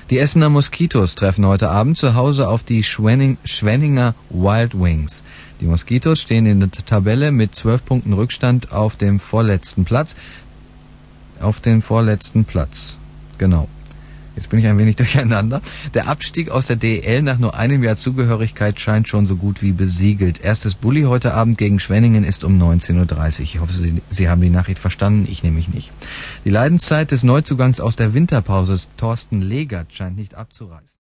Die Essener Moskitos treffen heute Abend zu Hause auf die Schwenninger Wild Wings. Die Moskitos stehen in der Tabelle mit 12 Punkten Rückstand auf dem vorletzten Platz. Genau. Jetzt bin ich ein wenig durcheinander. Der Abstieg aus der DEL nach nur einem Jahr Zugehörigkeit scheint schon so gut wie besiegelt. Erstes Bulli heute Abend gegen Schwenningen ist um 19.30 Uhr. Ich hoffe, Sie haben die Nachricht verstanden, ich nämlich nicht. Die Leidenszeit des Neuzugangs aus der Winterpause, Thorsten Legert, scheint nicht abzureißen.